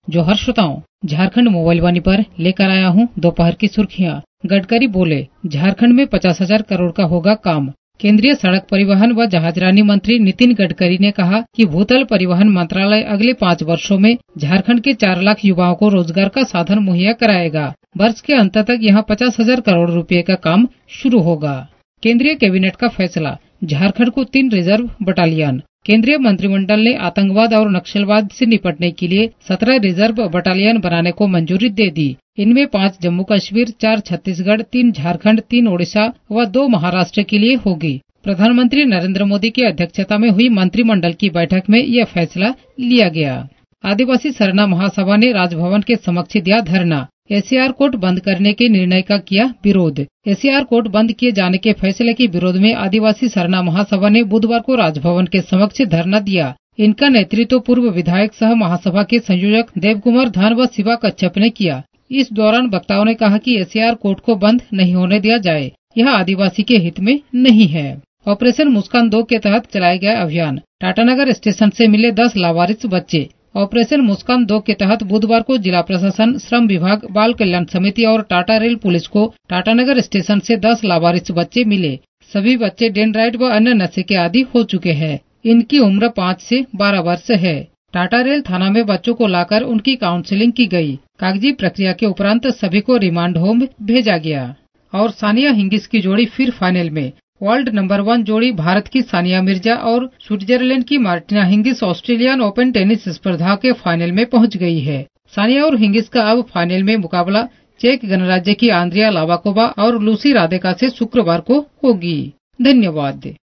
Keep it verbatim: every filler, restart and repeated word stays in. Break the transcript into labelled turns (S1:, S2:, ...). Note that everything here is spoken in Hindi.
S1: जोहर श्रोताओं, झारखंड मोबाइल वाणी पर लेकर आया हूँ दोपहर की सुर्खियाँ। गडकरी बोले, झारखंड में पचास हजार करोड़ का होगा काम। केंद्रीय सड़क परिवहन व जहाजरानी मंत्री नितिन गडकरी ने कहा कि भूतल परिवहन मंत्रालय अगले पाँच वर्षों में झारखंड के चार लाख युवाओं को रोजगार का साधन मुहैया कराएगा। वर्ष के अंत तक यहाँ पचास हजार करोड़ रुपए का काम शुरू होगा। केंद्रीय कैबिनेट का फैसला, झारखंड को तीन रिजर्व बटालियन। केंद्रीय मंत्रिमंडल ने आतंकवाद और नक्सलवाद से निपटने के लिए सत्रह रिजर्व बटालियन बनाने को मंजूरी दे दी। इनमें पाँच जम्मू कश्मीर, चार छत्तीसगढ़, तीन झारखंड, तीन ओडिशा व दो महाराष्ट्र के लिए होगी। प्रधानमंत्री नरेंद्र मोदी की अध्यक्षता में हुई मंत्रिमंडल की बैठक में यह फैसला लिया गया। आदिवासी सरना महासभा ने राजभवन के समक्ष दिया धरना। एसीआर कोर्ट बंद करने के निर्णय का किया विरोध। एसीआर कोर्ट बंद किए जाने के फैसले के विरोध में आदिवासी सरना महासभा ने बुधवार को राजभवन के समक्ष धरना दिया। इनका नेतृत्व पूर्व विधायक सह महासभा के संयोजक देव कुमार धान व शिवा कच्छप ने किया। इस दौरान वक्ताओं ने कहा कि एसीआर कोर्ट को बंद नहीं होने दिया जाए, यह आदिवासी के हित में नहीं है। ऑपरेशन मुस्कान दो के तहत चलाया गया अभियान। टाटानगर स्टेशन से मिले दस लावारिस बच्चे। ऑपरेशन मुस्कान दो के तहत बुधवार को जिला प्रशासन, श्रम विभाग, बाल कल्याण समिति और टाटा रेल पुलिस को टाटानगर स्टेशन से दस लावारिस बच्चे मिले। सभी बच्चे डेनराइट व अन्य नशे के आदी हो चुके हैं। इनकी उम्र पाँच से बारह वर्ष है। टाटा रेल थाना में बच्चों को लाकर उनकी काउंसलिंग की गई। कागजी प्रक्रिया के उपरांत सभी को रिमांड होम भेजा गया। और सानिया हिंगिस की जोड़ी फिर फाइनल में। वर्ल्ड नंबर वन जोड़ी भारत की सानिया मिर्जा और स्विट्जरलैंड की Martina Hingis Australian Open tennis स्पर्धा के फाइनल में पहुंच गई है। सानिया और हिंगिस का अब फाइनल में मुकाबला चेक गणराज्य की आंद्रिया लावाकोवा और लूसी रादेका से शुक्रवार को होगी। धन्यवाद।